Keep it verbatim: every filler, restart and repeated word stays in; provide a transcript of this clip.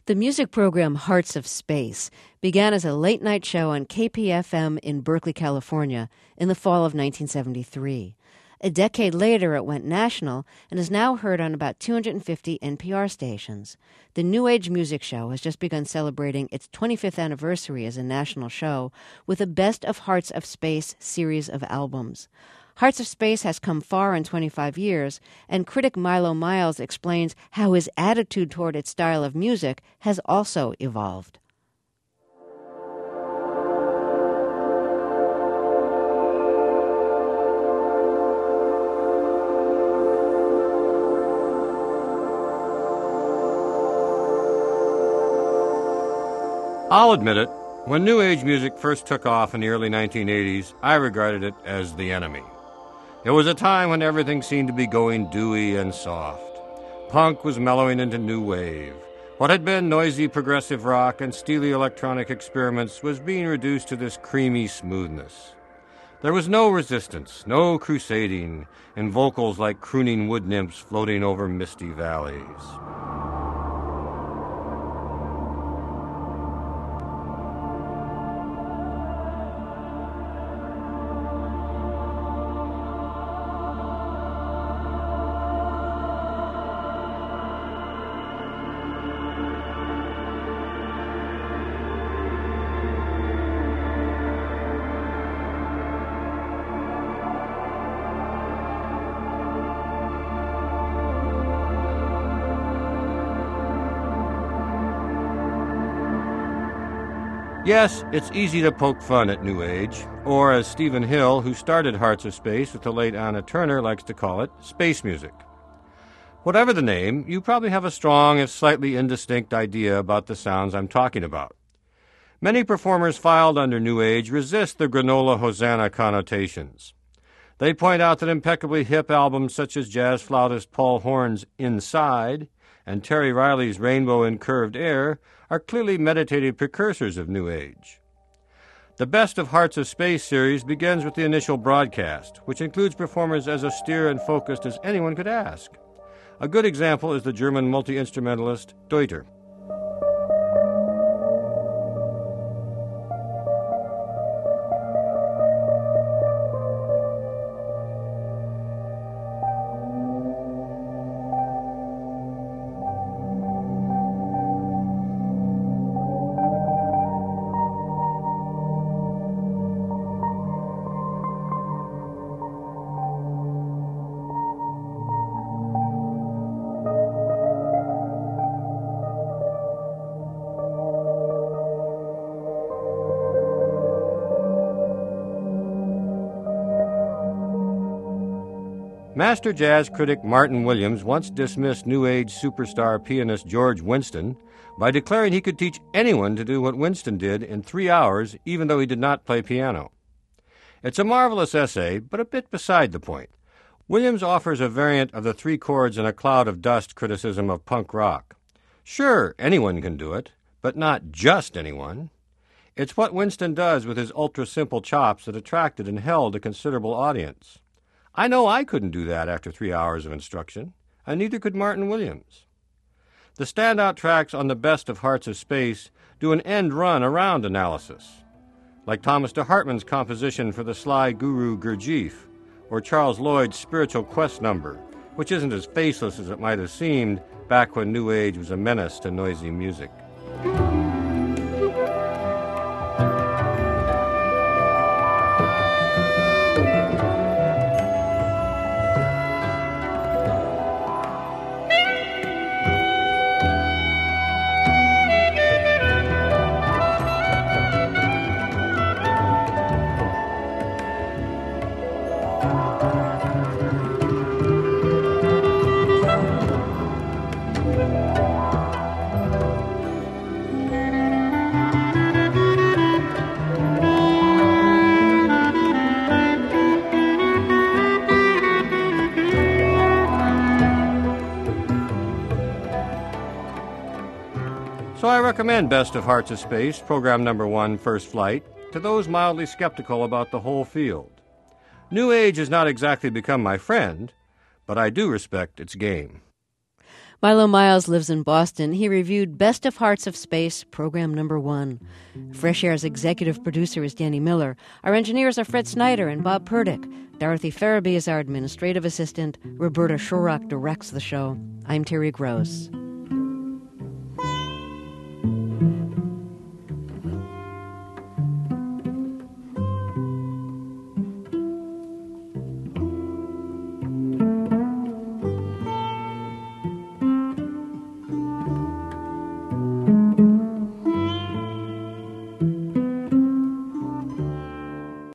The music program Hearts of Space began as a late-night show on K P F M in Berkeley, California, in the fall of nineteen seventy-three. A decade later, it went national and is now heard on about two hundred fifty N P R stations. The New Age Music Show has just begun celebrating its twenty-fifth anniversary as a national show with a Best of Hearts of Space series of albums. Hearts of Space has come far in twenty-five years, and critic Milo Miles explains how his attitude toward its style of music has also evolved. I'll admit it, when New Age music first took off in the early nineteen eighties, I regarded it as the enemy. It was a time when everything seemed to be going dewy and soft. Punk was mellowing into new wave. What had been noisy progressive rock and steely electronic experiments was being reduced to this creamy smoothness. There was no resistance, no crusading, and vocals like crooning wood nymphs floating over misty valleys. Yes, it's easy to poke fun at New Age, or as Stephen Hill, who started Hearts of Space with the late Anna Turner, likes to call it, space music. Whatever the name, you probably have a strong, if slightly indistinct idea about the sounds I'm talking about. Many performers filed under New Age resist the granola Hosanna connotations. They point out that impeccably hip albums such as jazz flautist Paul Horn's Inside and Terry Riley's Rainbow in Curved Air are clearly meditative precursors of New Age. The Best of Hearts of Space series begins with the initial broadcast, which includes performers as austere and focused as anyone could ask. A good example is the German multi-instrumentalist Deuter. Master jazz critic Martin Williams once dismissed New Age superstar pianist George Winston by declaring he could teach anyone to do what Winston did in three hours, even though he did not play piano. It's a marvelous essay, but a bit beside the point. Williams offers a variant of the three chords in a cloud of dust criticism of punk rock. Sure, anyone can do it, but not just anyone. It's what Winston does with his ultra-simple chops that attracted and held a considerable audience. I know I couldn't do that after three hours of instruction, and neither could Martin Williams. The standout tracks on the Best of Hearts of Space do an end run around analysis, like Thomas de Hartmann's composition for the Sly Guru Gurdjieff, or Charles Lloyd's Spiritual Quest number, which isn't as faceless as it might have seemed back when New Age was a menace to noisy music. So I recommend Best of Hearts of Space, program number one, First Flight, to those mildly skeptical about the whole field. New Age has not exactly become my friend, but I do respect its game. Milo Miles lives in Boston. He reviewed Best of Hearts of Space, program number one. Fresh Air's executive producer is Danny Miller. Our engineers are Fred Snyder and Bob Purdick. Dorothy Farabee is our administrative assistant. Roberta Shorrock directs the show. I'm Terry Gross.